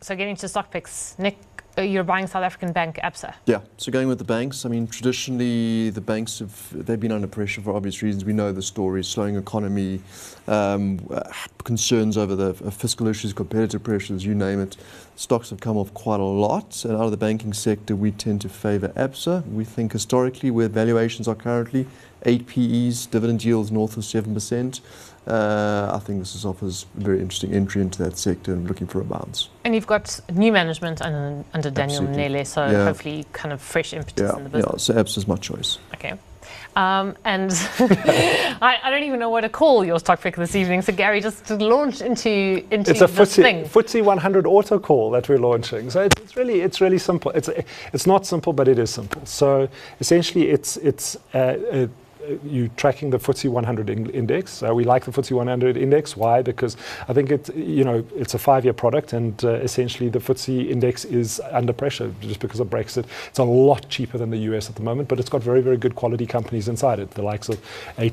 So getting to stock picks, Nick, you're buying South African bank Absa. Yeah, so going with the banks, I mean, traditionally the banks they've been under pressure for obvious reasons. We know the story: slowing economy, concerns over the fiscal issues, competitive pressures, you name it. Stocks have come off quite a lot, and out of the banking sector, we tend to favour Absa. We think historically, where valuations are currently, 8 PEs, dividend yields north of 7%. I think this offers a very interesting entry into that sector and looking for a bounce. And you've got new management under Daniel Nele, so hopefully kind of fresh impetus in the business. Yeah, so Absa's my choice. Okay. And I don't even know what to call your stock pick this evening. So Gary, just to launch into it's a FTSE 100 auto call that we're launching. So it's really simple. It's not simple, but it is simple. So essentially, it's you tracking the FTSE 100 index. We like the FTSE 100 index. Why? Because I think it's a 5-year product, and essentially the FTSE index is under pressure just because of Brexit. It's a lot cheaper than the US at the moment, but it's got very, very good quality companies inside it. The likes of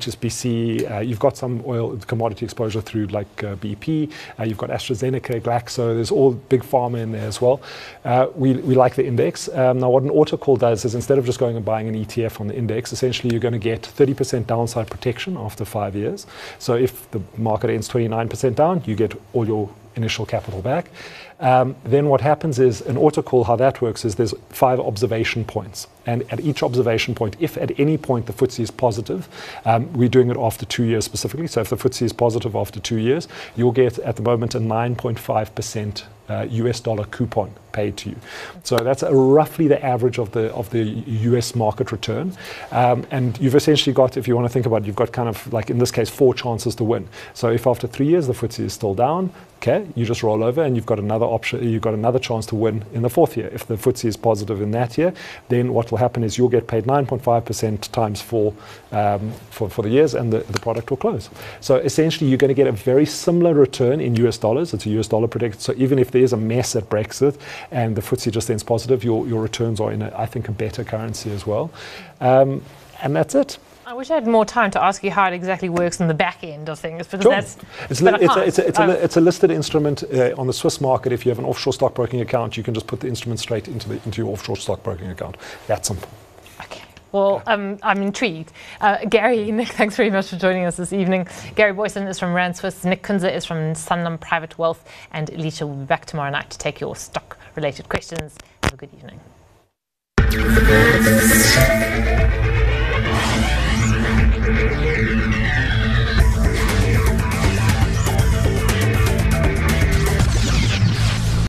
HSBC. You've got some oil commodity exposure through like BP. You've got AstraZeneca, Glaxo. There's all big pharma in there as well. We like the index. Now, what an auto call does is instead of just going and buying an ETF on the index, essentially you're going to get 30% downside protection after 5 years. So if the market ends 29% down, you get all your initial capital back. Then what happens is an auto call, how that works is there's 5 observation points. And at each observation point, if at any point the FTSE is positive, we're doing it after 2 years specifically. So if the FTSE is positive after 2 years, you'll get at the moment a 9.5% US dollar coupon paid to you. So that's roughly the average of the US market return. And you've essentially got, if you want to think about it, you've got kind of like in this case 4 chances to win. So if after 3 years the FTSE is still down, okay, you just roll over and you've got another option, you've got another chance to win in the 4th year. If the FTSE is positive in that year, then what will happen is you'll get paid 9.5% times 4 for the years, and the product will close. So essentially you're going to get a very similar return in US dollars. It's a US dollar predict. So even if there's a mess at Brexit and the FTSE just ends positive, your returns are in, I think, a better currency as well. And that's it. I wish I had more time to ask you how it exactly works in the back end of things, because sure. It's a listed instrument on the Swiss market. If you have an offshore stockbroking account, you can just put the instrument straight into your offshore stockbroking account. That's simple. Okay. Well, I'm intrigued. Gary, Nick, thanks very much for joining us this evening. Gary Boyson is from Rand Swiss, Nick Kunze is from Sanlam Private Wealth, and Alicia will be back tomorrow night to take your stock-related questions. Have a good evening. Thank you.